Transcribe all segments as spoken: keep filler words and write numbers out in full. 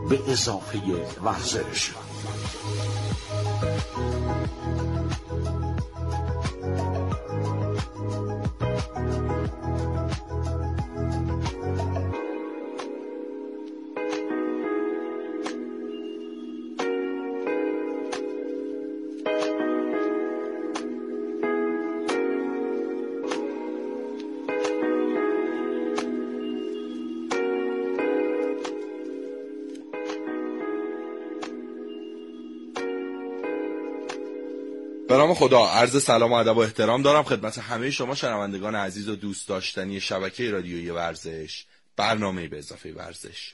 به اضافه ورزش. به نام خدا، عرض سلام و ادب و احترام دارم خدمت همه شما شنوندگان عزیز و دوست داشتنی شبکه رادیویی ورزش، برنامه به اضافه ورزش.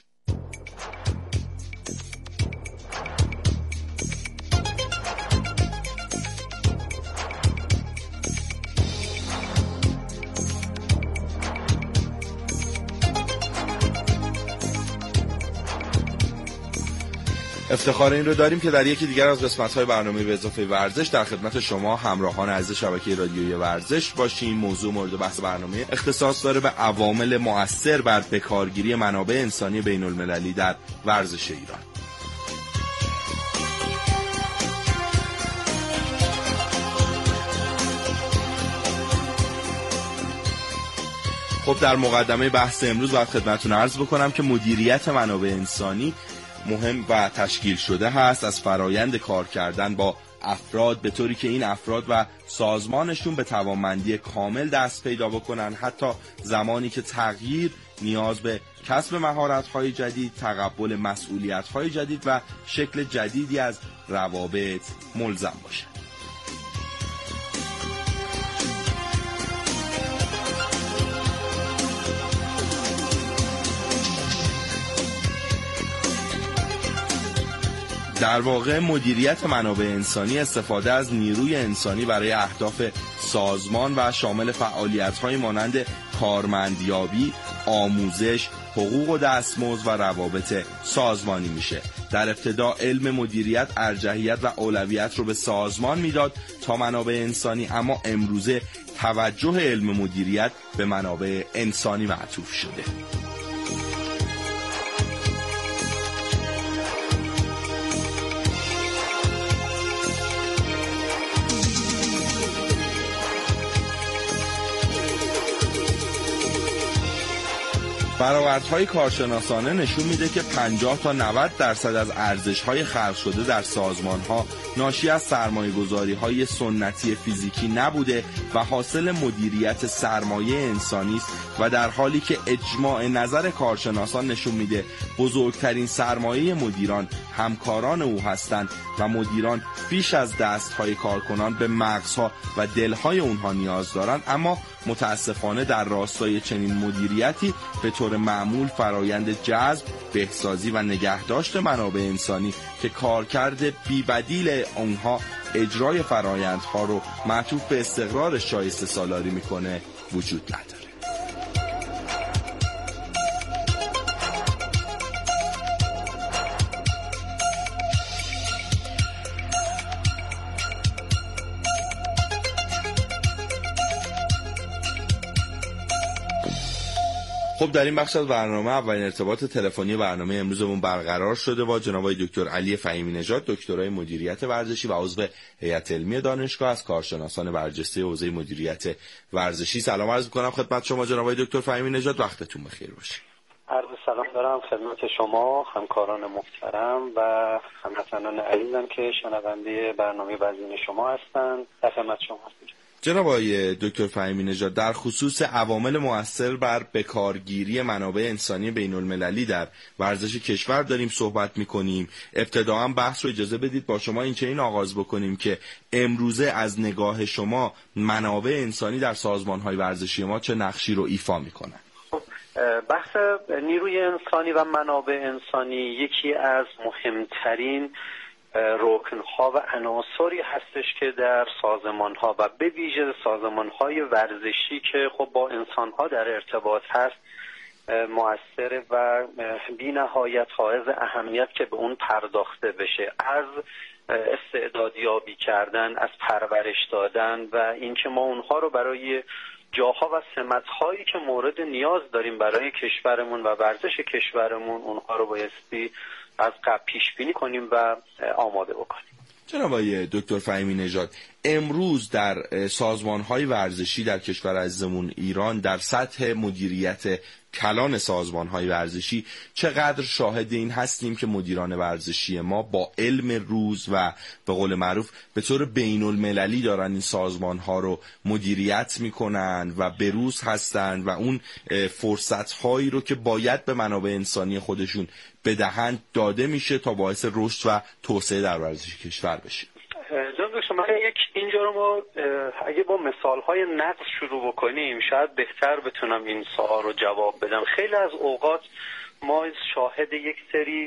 افتخار این رو داریم که در یکی دیگر از قسمت‌های برنامه به اضافه ورزش در خدمت شما همراهان عزیز شبکه رادیویی ورزش باشیم. موضوع مورد بحث برنامه اختصاص داره به عوامل مؤثر بر بکارگیری منابع انسانی بین‌المللی در ورزش ایران. خب در مقدمه بحث امروز باید خدمتتون عرض بکنم که مدیریت منابع انسانی مهم و تشکیل شده هست از فرایند کار کردن با افراد به طوری که این افراد و سازمانشون به توانمندی کامل دست پیدا بکنن، حتی زمانی که تغییر نیاز به کسب مهارت‌های جدید، تقبل مسئولیت‌های جدید و شکل جدیدی از روابط ملزم باشه. در واقع مدیریت منابع انسانی استفاده از نیروی انسانی برای اهداف سازمان و شامل فعالیت‌های مانند کارمندیابی، آموزش، حقوق و دستمزد و روابط سازمانی میشه. در ابتدا علم مدیریت ارجحیت و اولویت رو به سازمان میداد تا منابع انسانی، اما امروزه توجه علم مدیریت به منابع انسانی معطوف شده. برآوردهای کارشناسانه نشون میده که پنجاه تا نود درصد از ارزش‌های خلق شده در سازمان‌ها ناشی از سرمایه‌گذاری‌های سنتی فیزیکی نبوده و حاصل مدیریت سرمایه انسانی است، و در حالی که اجماع نظر کارشناسان نشون میده بزرگترین سرمایه مدیران همکاران او هستند و مدیران بیش از دست‌های کارکنان به مغزها و دل‌های اونها نیاز دارند، اما متاسفانه در راستای چنین مدیریتی به طور معمول فرایند جذب، بهسازی و نگهداشت منابع انسانی که کارکرد بی‌بدیل اونها اجرای فرایندها رو معطوف به استقرار شایسته سالاری میکنه وجود نداره. خب در این بخش از برنامه اولین ارتباط تلفنی برنامه امروزمون برقرار شده با جناب آقای دکتر علی فهیمی نژاد، دکترای مدیریت ورزشی و عضو هیئت علمی دانشگاه از کارشناسان برجسته حوزه مدیریت ورزشی. سلام عرض می‌کنم خدمت شما جناب آقای دکتر فهیمی نژاد، وقتتون بخیر باشه. عرض سلام دارم خدمت شما همکاران محترم و هموطنان عزیزم که شنونده برنامه وزین شما هستند. در خدمت شما هستم. جناب آقای دکتر فهیمی نژاد، در خصوص عوامل مؤثر بر بکارگیری منابع انسانی بین‌المللی در ورزش کشور داریم صحبت می‌کنیم. ابتداً بحث رو اجازه بدید با شما این چنین آغاز بکنیم که امروزه از نگاه شما منابع انسانی در سازمان‌های ورزشی ما چه نقشی رو ایفا می‌کنن؟ بحث نیروی انسانی و منابع انسانی یکی از مهمترین رکن‌ها و عناصری هستش که در سازمان‌ها و به ویژه سازمان‌های ورزشی که خب با انسان‌ها در ارتباط هست مؤثر و بی‌نهایت حائز اهمیت که به اون پرداخته بشه، از استعدادیابی کردن، از پرورش دادن و اینکه ما اونها رو برای جاها و سمت‌هایی که مورد نیاز داریم برای کشورمون و ورزش کشورمون اونها رو بایستی از قبل پیش بینی کنیم و آماده بکنیم. جناب آقای دکتر فهیمی نژاد، امروز در سازمان‌های ورزشی در کشور عزیزمون ایران در سطح مدیریت کلان سازمان‌های ورزشی چقدر شاهد این هستیم که مدیران ورزشی ما با علم روز و به قول معروف به طور بین‌المللی دارن این سازمان‌ها رو مدیریت می‌کنن و به روز هستند و اون فرصت‌هایی رو که باید به منابع انسانی خودشون بدهند داده میشه تا باعث رشد و توسعه در ورزش کشور بشه. جناب دکتر، من یک اینجا رو ما اگه با مثال‌های نقض شروع بکنیم شاید بهتر بتونم این سوال رو جواب بدم. خیلی از اوقات ما شاهد یک سری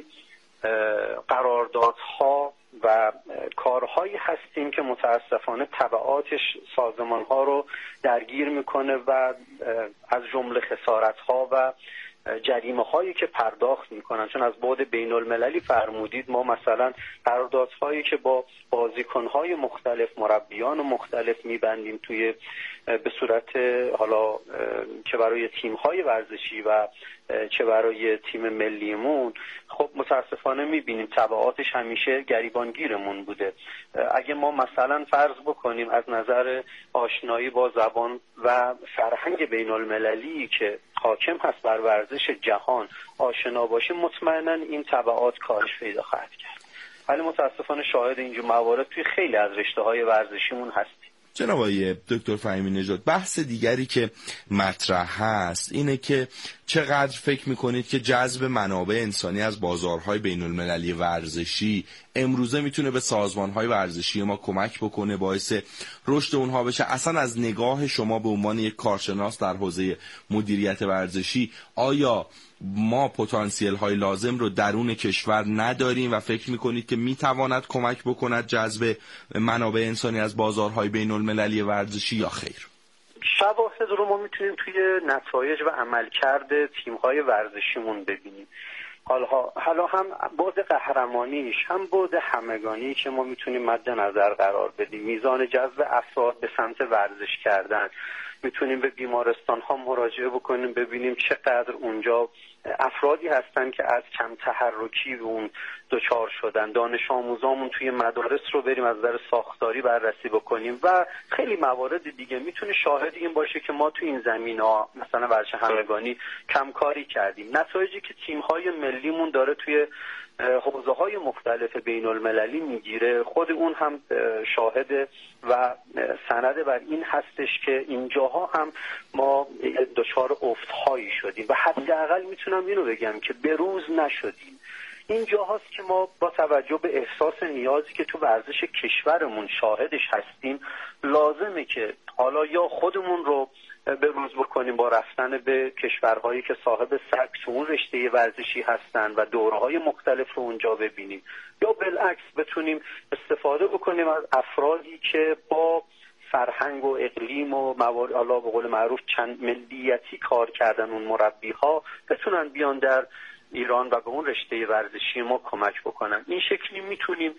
قراردادها و کارهایی هستیم که متاسفانه تبعاتش سازمان‌ها رو درگیر میکنه و از جمله خسارت‌ها و جریمه هایی که پرداخت میکنن، چون از بعد بین المللی فرمودید، ما مثلا قراردادهایی که با بازیکنهای مختلف، مربیان مختلف میبندیم توی به صورت حالا چه برای تیم‌های ورزشی و چه برای تیم ملیمون، خب متاسفانه میبینیم تبعاتش همیشه گریبانگیرمون بوده. اگه ما مثلا فرض بکنیم از نظر آشنایی با زبان و فرهنگ بین المللی که حاکم هست بر ورزش جهان آشنا باشیم، مطمئنا این تبعات کاهش پیدا خواهد کرد. ولی متاسفانه شاهد اینجور موارد توی خیلی از رشته‌های ورزشیمون هستیم. جناب آقای دکتر فهیمی نژاد، بحث دیگری که مطرح هست اینه که چقدر فکر میکنید که جذب منابع انسانی از بازارهای بین المللی ورزشی امروزه میتونه به سازمانهای ورزشی ما کمک بکنه، باعث رشد اونها بشه؟ اصلا از نگاه شما به عنوان یک کارشناس در حوزه مدیریت ورزشی، آیا ما پتانسیل های لازم رو درون کشور نداریم و فکر میکنید که میتواند کمک بکند جذب منابع انسانی از بازارهای بین المللی ورزشی یا خیر؟ شواهد رو ما میتونیم توی نتایج و عملکرد تیم‌های ورزشیمون ببینیم. حالا حالا هم بعد قهرمانیش هم بعد همگانی که ما میتونیم مد نظر قرار بدیم، میزان جذب افراد به سمت ورزش کردن، میتونیم به بیمارستان ها مراجعه بکنیم ببینیم چقدر اونجا افرادی هستن که از کم تحرکی به اون دچار شدن. دانش آموزامون توی مدارس رو بریم از نظر ساختاری بررسی بکنیم و خیلی موارد دیگه. میتونه شاهد این باشه که ما توی این زمینه‌ها مثلا ورزش همگانی کم کاری کردیم. نتایجی که تیم‌های ملیمون داره توی حوزه‌های مختلف بین المللی میگیره، خود اون هم شاهد و سند بر این هستش که اینجاها هم ما دچار افت‌هایی شدیم و حداقل میتونم اینو بگم که بروز نشدیم. اینجا هاست که ما با توجه به احساس نیازی که تو ورزش کشورمون شاهدش هستیم لازمه که حالا یا خودمون رو به روز بکنیم با رفتن به کشورهایی که صاحب سبک تو اون رشته ورزشی هستن و دوره‌های مختلف رو اونجا ببینیم، یا بالعکس بتونیم استفاده بکنیم از افرادی که با فرهنگ و اقلیم و موارد حالا به قول معروف چند ملیتی کار کردن، اون مربی‌ها بتونن بیان در ایران و به اون رشته ورزشی ما کمک بکنن. این شکلی میتونیم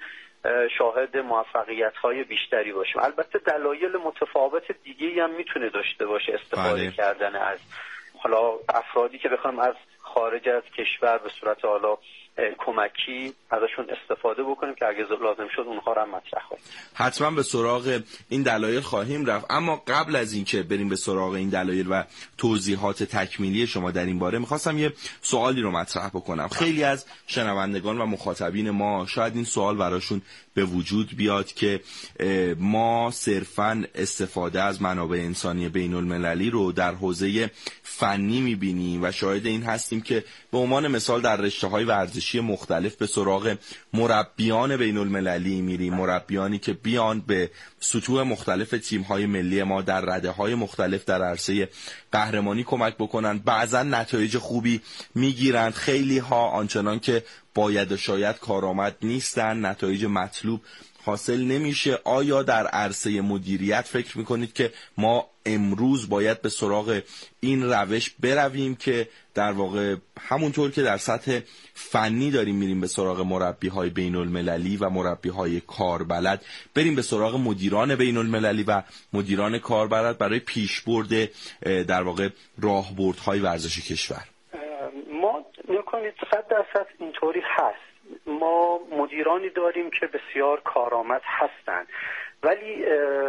شاهد موفقیت‌های بیشتری باشیم. البته دلایل متفاوت دیگه‌ای هم میتونه داشته باشه استفاده بله. کردن از حالا افرادی که بخوام از خارج از کشور به صورت حالا کمکی ازشون استفاده بکنیم که اگه لازم شد اونها رو هم مطرح کنیم. حتما به سراغ این دلایل خواهیم رفت، اما قبل از اینکه بریم به سراغ این دلایل و توضیحات تکمیلی شما در این باره، میخواستم یه سوالی رو مطرح بکنم. خیلی از شنوندگان و مخاطبین ما شاید این سوال براشون به وجود بیاد که ما صرفاً استفاده از منابع انسانی بین المللی رو در حوزه فنی میبینیم و شاهد این هستیم که به عنوان مثال در رشته‌های ورزشی مختلف به سراغ مربیان بین المللی میریم، مربیانی که بیان به سطوح مختلف تیم‌های ملی ما در رده‌های مختلف در عرصه قهرمانی کمک بکنن. بعضا نتایج خوبی میگیرند، خیلی ها آنچنان که باید و شاید کارآمد نیستن، نتایج مطلوب حاصل نمیشه. آیا در عرصه مدیریت فکر میکنید که ما امروز باید به سراغ این روش برویم که در واقع همونطور که در سطح فنی داریم میریم به سراغ مربی‌های بین المللی و مربی‌های کاربلد، بریم به سراغ مدیران بین المللی و مدیران کاربلد برای پیشبرد در واقع راهبردهای ورزشی کشور؟ ما نکنید صد درصد اینطوری هست. ما مدیرانی داریم که بسیار کارآمد هستند، ولی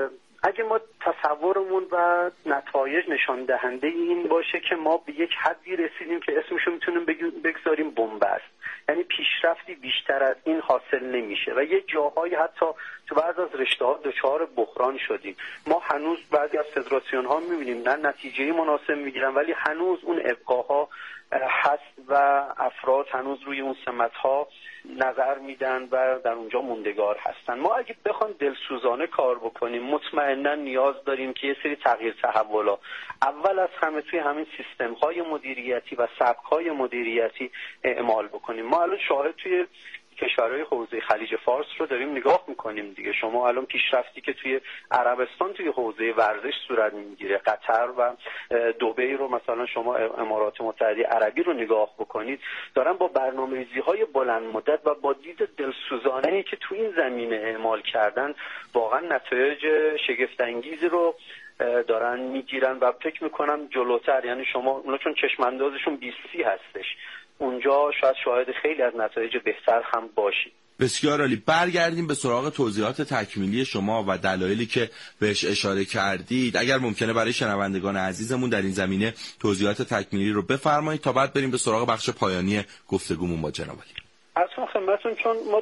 اگه ما تصورمون و نتایج نشان دهنده این باشه که ما به یک حدی رسیدیم که اسمشو میتونیم بگذاریم بنبست، یعنی پیشرفتی بیشتر از این حاصل نمیشه و یه جاهایی حتی تو بعض از رشته‌ها دچار بحران شدیم. ما هنوز بعضی از فدراسیون ها میبینیم نه نتیجه مناسب میگیرن، ولی هنوز اون ابقاها هست و افراد هنوز روی اون سمت‌ها نظر میدن و در اونجا موندگار هستن. ما اگه بخوایم دلسوزانه کار بکنیم مطمئنا نیاز داریم که یه سری تغییر تحولا اول از همه توی همین سیستم‌های مدیریتی و سبک‌های مدیریتی اعمال بکنیم. ما الان شاهد توی کشورهای حوزه خلیج فارس رو داریم نگاه میکنیم دیگه. شما الان پیشرفتی که توی عربستان توی حوزه ورزش صورت میگیره، قطر و دبی رو مثلا شما امارات متحده عربی رو نگاه بکنید، دارن با برنامه‌ریزی‌های بلند مدت و با دید دلسوزانه‌ای که تو این زمینه اعمال کردن واقعا نتایج شگفت انگیزی رو دارن میگیرن و فکر میکنم جلوتر، یعنی شما اونا چون چشم اندازشون بیست سی هستش، اونجا شاید شاهد خیلی از نتایج بهتر هم باشید. بسیار عالی. برگردیم به سراغ توضیحات تکمیلی شما و دلایلی که بهش اشاره کردید. اگر ممکنه برای شنوندگان عزیزمون در این زمینه توضیحات تکمیلی رو بفرمایید تا بعد بریم به سراغ بخش پایانی گفتگومون با جناب علی. اصلا خدمتتون، چون ما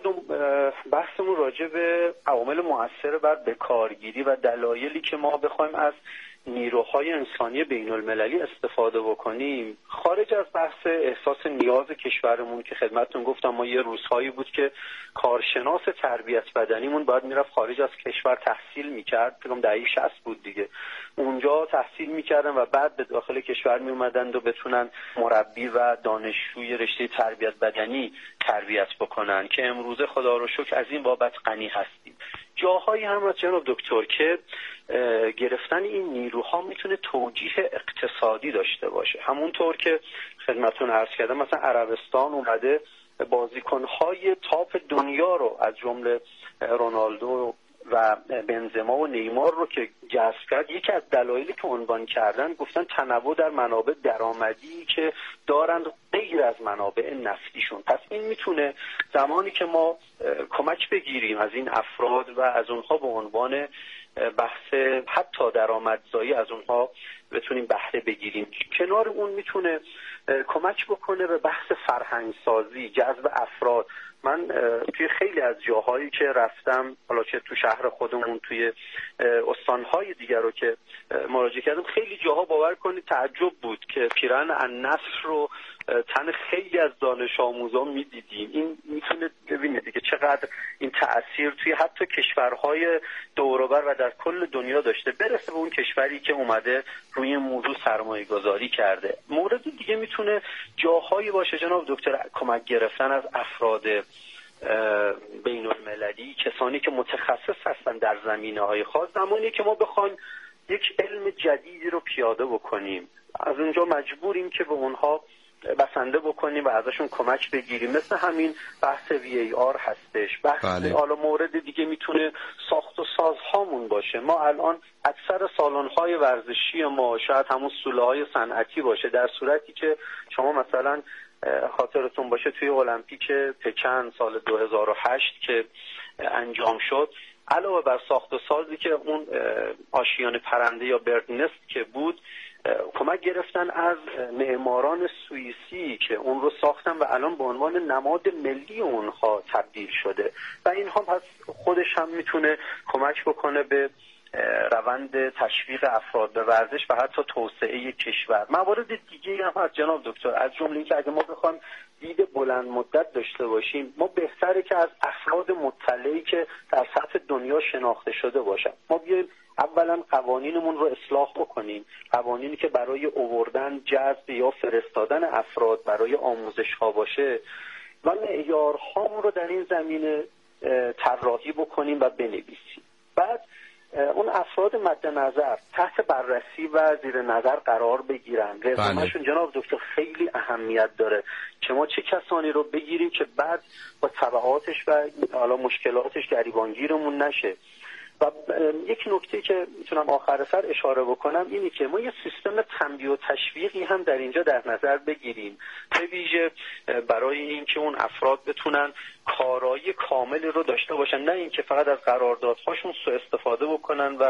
بحثمون راجع به عوامل مؤثر بر بکارگیری و دلایلی که ما بخوایم از نیروهای انسانی بین المللی استفاده بکنیم، خارج از بحث احساس نیاز کشورمون که خدمتتون گفتم ما یه روزهایی بود که کارشناس تربیت بدنیمون باید میرفت خارج از کشور تحصیل میکرد، فکرم دهه شصت بود دیگه، اونجا تحصیل میکردن و بعد به داخل کشور میومدند و بتونن مربی و دانشجوی رشته تربیت بدنی تربیت بکنن که امروزه خدا رو شکر از این بابت غنی هستیم. جاهایی هم از جناب دکتر که گرفتن این نیروها میتونه توجیه اقتصادی داشته باشه، همونطور که خدمتتون عرض کردم مثلا عربستان اومده بازیکنهای تاپ دنیا رو از جمله رونالدو و بنزما و نیمار رو که جذب کرد، یکی از دلایلی که عنوان کردن گفتن تنوع در منابع درآمدی که دارند غیر از منابع نفتیشون. پس این میتونه زمانی که ما کمک بگیریم از این افراد و از اونها به عنوان بحث حتی درآمدزایی از اونها بتونیم بهره بگیریم، کنار اون میتونه کمک بکنه به بحث فرهنگسازی، جذب افراد. من توی خیلی از جاهایی که رفتم، حالا چه تو شهر خودمون، توی استانهای دیگر رو که مراجعه کردم، خیلی جاها باور کنید تعجب بود که پیرهن النصر رو تن خیلی از دانش آموزان میدیدیم. این میتونه ببینید دیگه چقدر این تأثیر توی حتی کشورهای دور و بر و در کل دنیا داشته، برسه به اون کشوری که اومده روی این موضوع سرمایه گذاری کرده. مورد دیگه میتونه جاهایی باشه جناب دکتر کمک گرفتن از افراد بین المللی، کسانی که متخصص هستن در زمینه‌های خاص. زمانی که ما بخوایم یک علم جدیدی رو پیاده بکنیم، از اونجا مجبوریم که به اونها بسنده بکنیم و ازشون کمک بگیریم، مثل همین بحث وی ای آر هستش. بحث حالا مورد دیگه میتونه ساخت و سازهامون باشه. ما الان اکثر سالن‌های ورزشی ما شاید همون سوله‌های صنعتی باشه، در صورتی که شما مثلا خاطرتون باشه توی المپیک پکن سال دو هزار و هشت که انجام شد، علاوه بر ساخت و سازی که اون آشیان پرنده یا برد نست که بود، کمک گرفتن از معماران سوئیسی که اون رو ساختن و الان به عنوان نماد ملی اونها تبدیل شده و اینها پس خودش هم میتونه کمک بکنه به روند تشویق افراد به ورزش و حتی توسعه کشور. موارد دیگه هم از جناب دکتر، از جمله اینکه اگه ما بخوایم دید بلند مدت داشته باشیم، ما بهتره که از افراد مطلعی که در سطح دنیا شناخته شده باشن ما بیایم اولا قوانینمون رو اصلاح بکنیم، قوانینی که برای آوردن، جذب یا فرستادن افراد برای آموزش ها باشه و معیارهامون رو در این زمینه طراحی بکنیم و بنویسیم. بعد اون افراد مد نظر تحت بررسی و زیر نظر قرار بگیرن. رزومه‌شون جناب دکتر خیلی اهمیت داره که ما چه کسانی رو بگیریم که بعد با تبعاتش و حالا مشکلاتش گریبانگیرمون نشه. و یک نکته که میتونم آخر سر اشاره بکنم اینی که ما یه سیستم تنبیه و تشویقی هم در اینجا در نظر بگیریم، به ویژه برای اینکه اون افراد بتونن کارایی کاملی رو داشته باشن، نه اینکه فقط از قراردادهاشون سوء استفاده بکنن و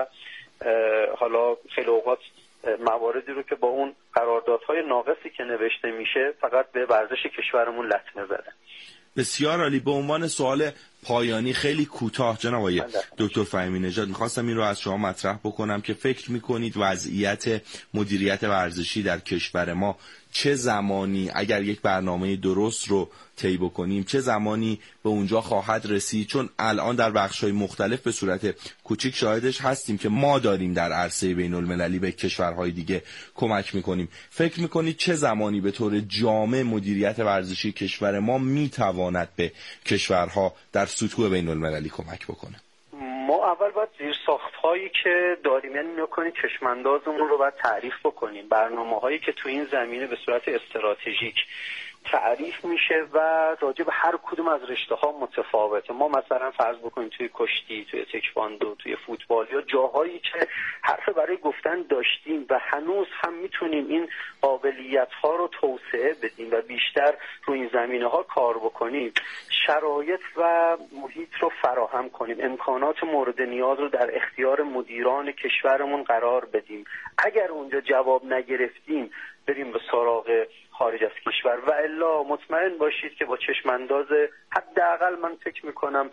حالا خیلی اوقات مواردی رو که با اون قراردادهای ناقصی که نوشته میشه فقط به ورزش کشورمون لطمه زدن. بسیار عالی. به عنوان سوال پایانی خیلی کوتاه جناب آقای دکتر فهیمی نژاد میخواستم این رو از شما مطرح بکنم که فکر میکنید وضعیت مدیریت ورزشی در کشور ما چه زمانی، اگر یک برنامه درست رو طی بکنیم، چه زمانی به اونجا خواهد رسید؟ چون الان در بخش‌های مختلف به صورت کوچیک شاهدش هستیم که ما داریم در عرصه بین‌المللی به کشورهای دیگه کمک میکنیم. فکر میکنید چه زمانی به طور جامع مدیریت ورزشی کشور ما میتواند به کشورها در سطوح بین‌المللی کمک بکنه؟ ما اول باید زیرساخت‌هایی که داریم، یعنی نکنید چشم‌اندازمون رو باید تعریف بکنیم، برنامه‌هایی که تو این زمینه به صورت استراتژیک تعریف میشه و راجع به هر کدوم از رشته‌ها متفاوته. ما مثلا فرض بکنیم توی کشتی، توی تکواندو، توی فوتبال یا جاهایی که حرف برای گفتن داشتیم و هنوز هم میتونیم این قابلیت‌ها رو توسعه بدیم و بیشتر روی این زمینه‌ها کار بکنیم، شرایط و محیط رو فراهم کنیم، امکانات مورد نیاز رو در اختیار مدیران کشورمون قرار بدیم. اگر اونجا جواب نگرفتیم بریم به سراغ خارج از کشور و الا مطمئن باشید که با چشمانداز حداقل من فکر میکنم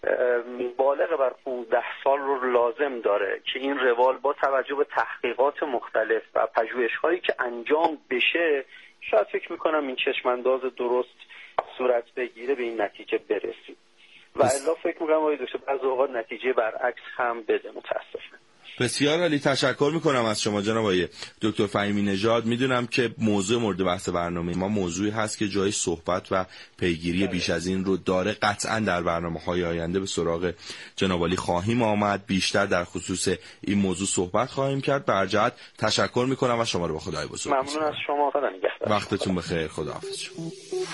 بالغ بر پانزده سال رو لازم داره که این روال با توجه به تحقیقات مختلف و پژوهش‌هایی که انجام بشه شاید فکر میکنم این چشمانداز درست صورت بگیره به این نتیجه برسیم و الا فکر میکنم آقای دکتر بعضی اوقات نتیجه برعکس هم بده متاسفانه. بسیار عالی، تشکر میکنم از شما جناب آقای دکتر فهیمی نژاد. میدونم که موضوع مورد بحث برنامه ما موضوعی هست که جای صحبت و پیگیری بیش از این رو داره. قطعا در برنامه‌های آینده به سراغ جناب عالی خواهیم آمد، بیشتر در خصوص این موضوع صحبت خواهیم کرد. به هر جهت تشکر میکنم و شما رو به خدای بزرگ ممنون از شما. خدا نگهدار. وقتتون بخیر. خداحافظ شما.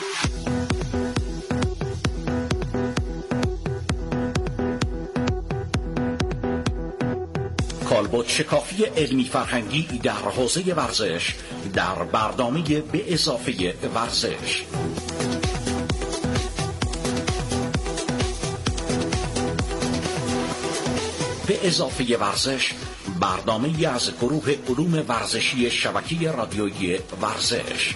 کالبد شکافی علمی فرهنگی در حوزه ورزش در برنامه به اضافه ورزش. به اضافه ورزش برنامه از گروه علوم ورزشی شبکه رادیویی ورزش.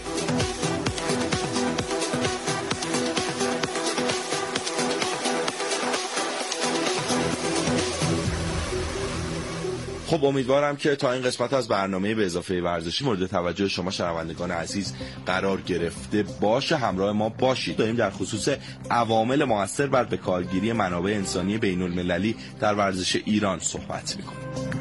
خب امیدوارم که تا این قسمت از برنامه به اضافه ورزشی مورد توجه شما شنوندگان عزیز قرار گرفته باشه. همراه ما باشید. داریم در خصوص عوامل مؤثر بر بکارگیری منابع انسانی بین المللی در ورزش ایران صحبت می‌کنیم.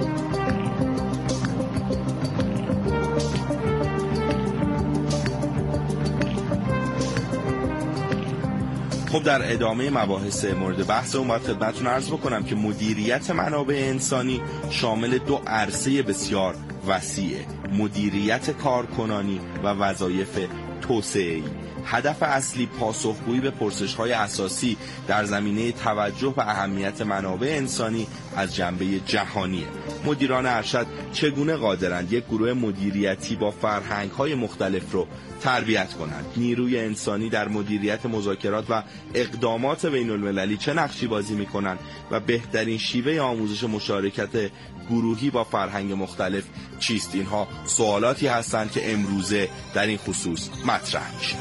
خب در ادامه مباحث مورد بحث اومد خدمتتون عرض بکنم که مدیریت منابع انسانی شامل دو عرصه بسیار وسیعه: مدیریت کارکنانی و وظایف توسعه‌ای. هدف اصلی پاسخگویی به پرسش‌های اساسی در زمینه توجه و اهمیت منابع انسانی از جنبه جهانیه. مدیران ارشد چگونه قادرند یک گروه مدیریتی با فرهنگ‌های مختلف رو تربیت کنند؟ نیروی انسانی در مدیریت مذاکرات و اقدامات بین‌المللی چه نقشی بازی می‌کنند و بهترین شیوه آموزش مشارکت گروهی با فرهنگ مختلف چیست؟ اینها سوالاتی هستند که امروزه در این خصوص مطرح میشن.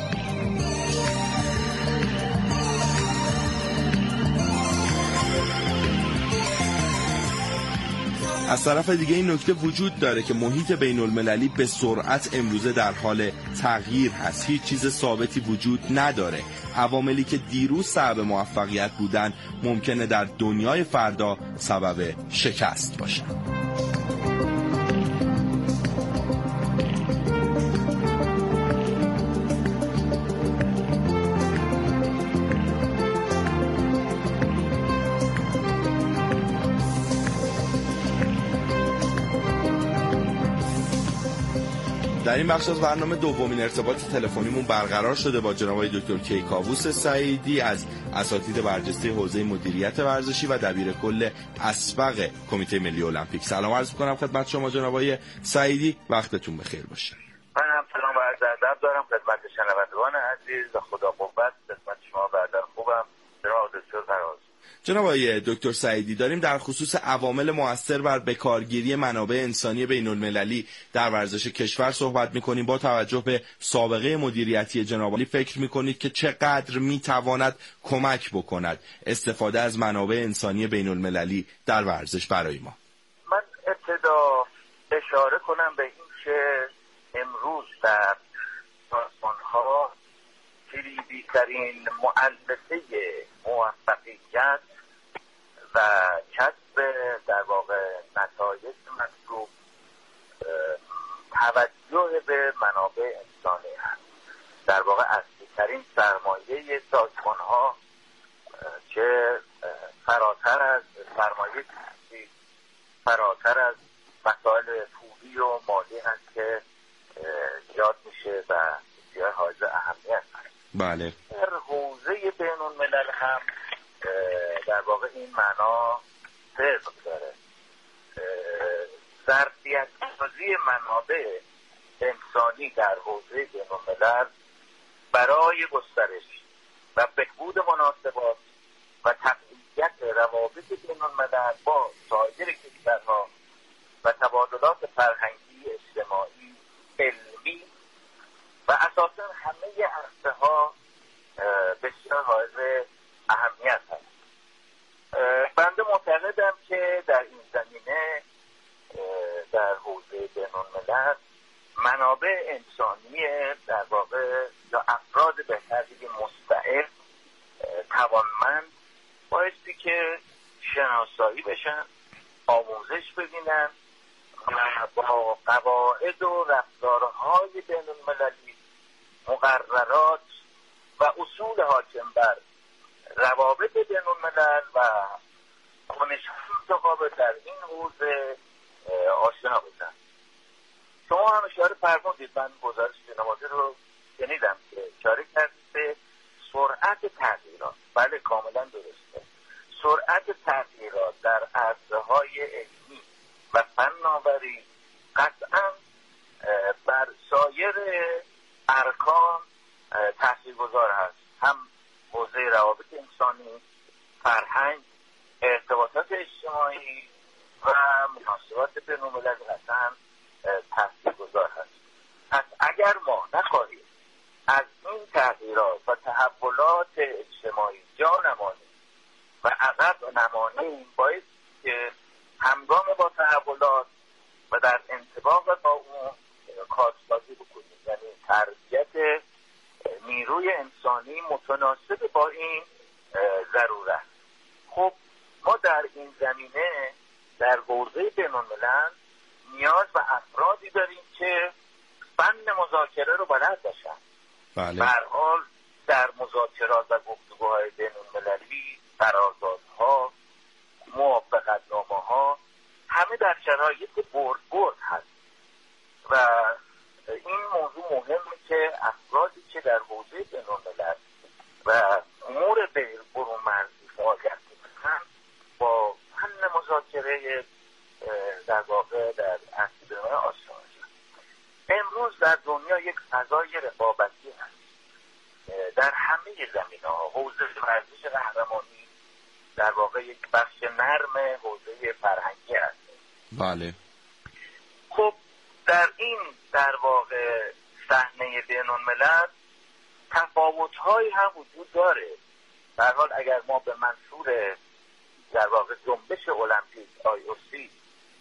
از طرف دیگه این نکته وجود داره که محیط بین المللی به سرعت امروزه در حال تغییر هست. هیچ چیز ثابتی وجود نداره. عواملی که دیروز سبب موفقیت بودن ممکنه در دنیای فردا سبب شکست باشن. در این بخش از برنامه دومین ارتباط تلفنیمون برقرار شده با جناب آقای دکتر کیکاووس سعیدی از اساتید برجسته حوزه مدیریت ورزشی و دبیر کل اسبق کمیته ملی المپیک. سلام عرض می‌کنم خدمت شما جناب آقای سعیدی، وقتتون بخیر باشه. من هم سلام و عرض ادب دارم خدمت شنوندگان عزیز و خدا قوت خدمت شما برادر خوبم جناب دکتر فراز. جناب آقای دکتر سعیدی، داریم در خصوص عوامل مؤثر بر بکارگیری منابع انسانی بین‌المللی در ورزش کشور صحبت می‌کنیم. با توجه به سابقه مدیریتی جناب عالی فکر می‌کنید که چقدر می‌تواند کمک بکند استفاده از منابع انسانی بین‌المللی در ورزش برای ما؟ من ابتدا اشاره کنم به این که امروز در سازمان‌ها کلیدی‌ترین مؤسسه موفقیت و کسب در واقع نتایج مطلوب توجه به منابع انسانی هست. در واقع اصلی ترین سرمایه سازمان‌ها که فراتر از سرمایه فیزیکی، فراتر از مسائل پولی و مالی هست که یاد میشه و بسیار حائز اهمیت هست. بله. در حوزه بین‌الملل هم در واقع این معنا صدق داره. ظرفیت سازی منابع انسانی در حوزه بین‌الملل برای گسترش و بهبود مناسبات و تقویت روابط بین‌الملل با سایر کشورها و تبادلات فرهنگی، اجتماعی، علمی و اساساً همه عرصه‌ها بسیار حائز اهمیت هست. بنده معتقدم که در این زمینه در حوزه بین‌الملل منابع انسانی در واقع یا افراد بهتر دیگه مستعد، توانمند بایستی که شناسایی بشن، آموزش ببینن و با قواعد و رفتارهای بین‌المللی، مقررات و اصول حاکم بر روابط بین‌الملل و کنش‌های متقابل در این حوزه آشنا بشن. شما هم اشاره فرمودید، من گزارش جناب رو شنیدم که اشاره کردید به سرعت تغییرات. بله، کاملا درسته. سرعت تغییرات در عرصه‌های علمی و فناوری قطعاً بر سایر ارکان تاثیرگذار هست. هم حوزه روابط انسانی، فرهنگ، ارتباطات اجتماعی و مناسبات بین‌المللی قطعاً تاثیرگذار هست. پس اگر ما نخواهیم از این تغییرات و تحولات اجتماعی جا نمانیم و عقب نمانیم، باید که همگام با تحولات و در انطباق با اون کارسازی بکنیم، یعنی تربیت نیروی انسانی متناسب با این ضرورت. خب ما در این زمینه در حوزه بین‌الملل نیاز به افرادی داریم که فن مذاکره رو بلد باشن. بله. به هر حال در مذاکرات و گفتگوهای بین‌المللی، قراردادها، موافقتنامه‌ها همه در شرایط برد برد هست و این موضوع مهمه که افرادی که در حوزه بین‌الملل و امور برون مرزی فعالیت می‌کنند با فن مذاکره در واقع در اصل آشنا شدن. امروز در دنیا یک فضای رقابتی هست در همه زمینه‌ها. حوزه ورزش قهرمانی در واقع یک بخش نرم حوزه فرهنگی هست. بله. خب در این در واقع صحنه بین‌الملل تفاوت‌هایی هم وجود داره. در حال اگر ما به منظور در واقع جنبش المپیک آی او سی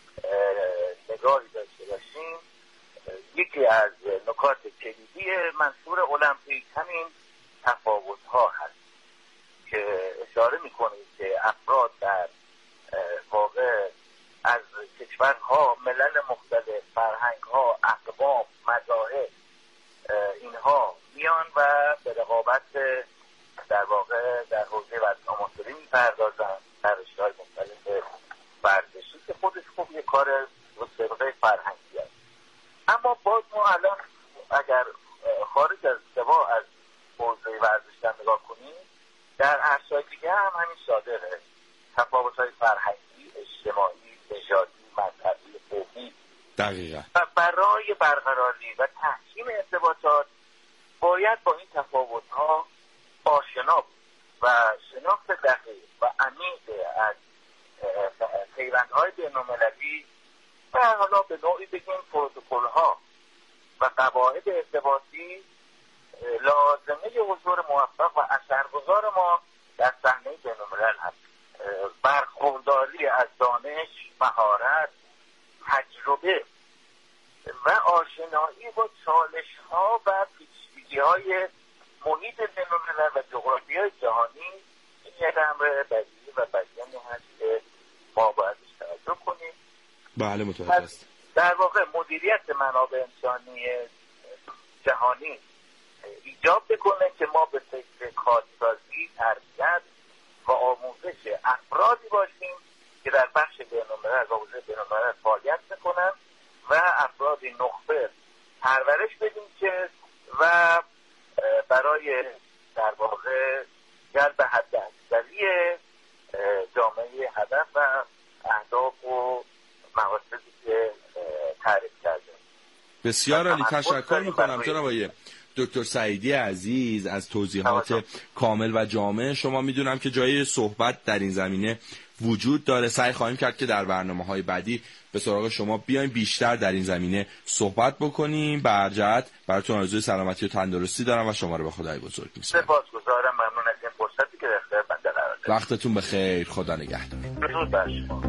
نگاهی داشته باشیم، یکی از نکات کلیدی منظور المپیک همین تفاوت‌ها هست که اشاره می‌کنید که افراد در واقع از کشورها، ملل مختلف، فرهنگ‌ها، اقوام، مذاهب اینها میان و به رقابت در واقع در حوزه ورزش آماتوری می‌پردازن در رشته‌های مختلف ورزشی که خودش خوب یک کار سابقه فرهنگی است. اما باز ما الان اگر خارج از سوا از حوزه ورزش نگاه کنیم، در عرصه‌های دیگه هم همین صادقه. تفاوت‌های فرهنگی، اجتماعی، نژادی، مذهبی، قومی. دقیقاً. و برای برقراری و تحکیم ارتباطات باید با این تفاوت‌ها آشنا بود و شناخت دقیق و عمیق از پیوندهای بین‌المللی و حالا به نوعی بگیم پروتکل‌ها و قواعد ارتباطی لازمه حضور موفق و اثرگذار ما در صحنه بین‌الملل هست. برخورداری از دانش، مهارت، تجربه و آشنایی با چالش‌ها و پیچیدگی‌های محیط بین‌الملل و جغرافیای جهانی این یک امر بدیهی و بیانی هست که ما باید توجه کنیم. بله متوجه است. در واقع مدیریت منابع انسانی جهانی ایجاب بکنه که ما به فکر کارسازی، تربیت و آموزش افرادی باشیم که در بخش بین‌الملل و حوزه بین‌الملل فعالیت میکنن و افرادی نخبه پرورش بدیم که و برای در واقع جلب حداکثری جامعه هدف و اهداف و مقاصدی که تعریف کردیم. بسیار عالی، تشکر میکنم جناب آقای دکتر سعیدی عزیز از توضیحات کامل و جامع شما. میدونم که جای صحبت در این زمینه وجود داره، سعی خواهیم کرد که در برنامه‌های بعدی به سراغ شما بیایم بیشتر در این زمینه صحبت بکنیم. برجت براتون آرزوی سلامتی و تندرستی دارم و شما رو به خدای بزرگ می‌سپارم. سپاسگزارم، ممنون از این فرصتی که در اختیار بنده قرار دادید. وقتتون بخیر، خدا نگهدار. درود بر شما.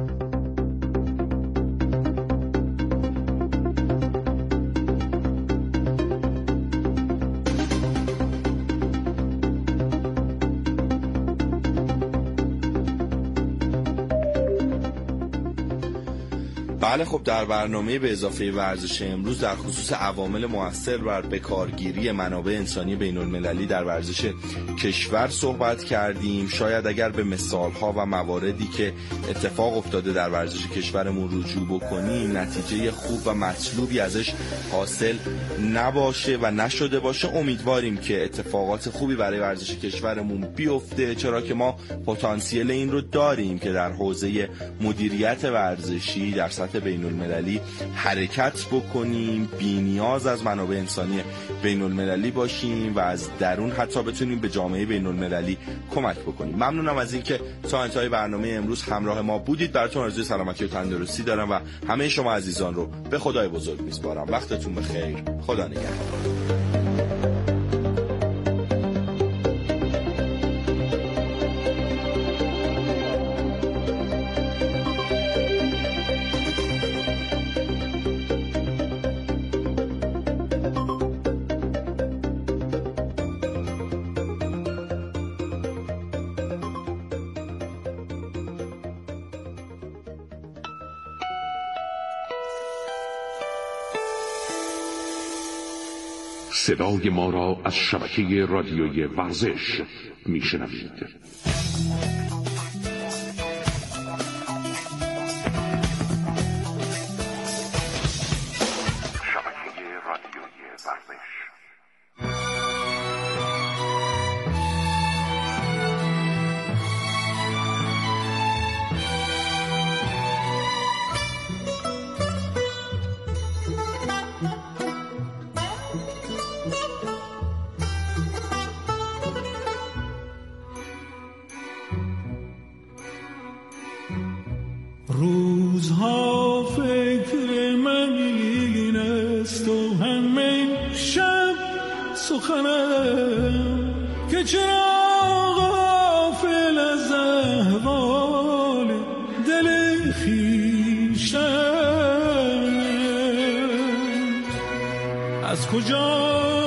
بله خب، در برنامه به اضافه ورزش امروز در خصوص عوامل مؤثر بر بکارگیری منابع انسانی بین‌المللی در ورزش کشور صحبت کردیم. شاید اگر به مثال‌ها و مواردی که اتفاق افتاده در ورزش کشورمون رجوع بکنیم نتیجه خوب و مطلوبی ازش حاصل نباشه و نشده باشه، امیدواریم که اتفاقات خوبی برای ورزش کشورمون بیفته، چرا که ما پتانسیل این رو داریم که در حوزه مدیریت ورزشی در سطح بین‌المللی حرکت بکنیم، بی‌نیاز از منابع انسانی بین‌المللی باشیم و از درون حتی بتونیم به جامعه بین‌المللی کمک بکنیم. ممنونم از اینکه تا انتهای برنامه امروز همراه ما بودید. براتون آرزوی سلامتی و تندرستی دارم و همه شما عزیزان رو به خدای بزرگ میسپارم. وقتتون بخیر، خدا نگهدار. صدای ما را از شبکه رادیویی ورزش میشنوید. شبکه رادیویی ورزش. روزها فکر من این است و همه شب سخنم که چرا غافل از احوال دل خویشتن، از کجا